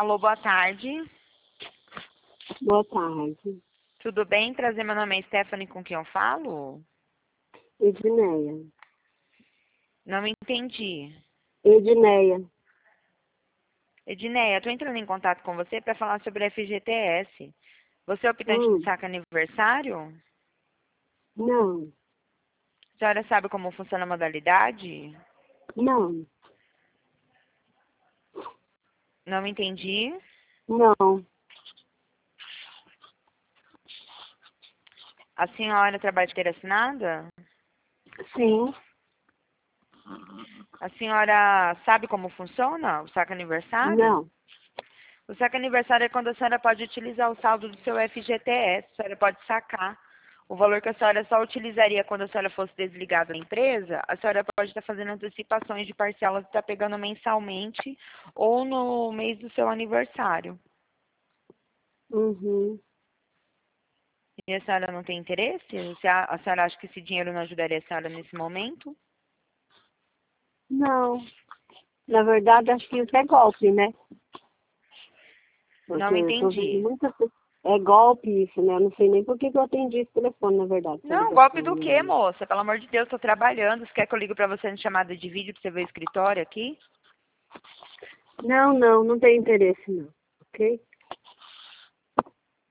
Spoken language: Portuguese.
Alô, boa tarde. Boa tarde. Tudo bem? Prazer, meu nome é Stephanie, com quem eu falo? Edneia. Não entendi. Edneia. Edneia, estou entrando em contato com você para falar sobre a FGTS. Você é optante de saque aniversário? Não. A senhora sabe como funciona a modalidade? Não. Não entendi. Não. A senhora trabalha de carteira assinada? Sim. A senhora sabe como funciona o saque aniversário? Não. O saque aniversário é quando a senhora pode utilizar o saldo do seu FGTS. A senhora pode sacar. O valor que a senhora só utilizaria quando a senhora fosse desligada da empresa, a senhora pode estar fazendo antecipações de parcelas que está pegando mensalmente ou no mês do seu aniversário. Uhum. E a senhora não tem interesse? A senhora acha que esse dinheiro não ajudaria a senhora nesse momento? Não. Na verdade, acho que isso é golpe, né? Porque Não eu tô vendo entendi. muita coisa. É golpe isso, né? Eu não sei nem por que eu atendi esse telefone, na verdade, essa Não, ligação. golpe do quê, moça? Pelo amor de Deus, estou trabalhando. Você quer que eu ligue para você em chamada de vídeo para você ver o escritório aqui? Não, não tem interesse, não. Ok?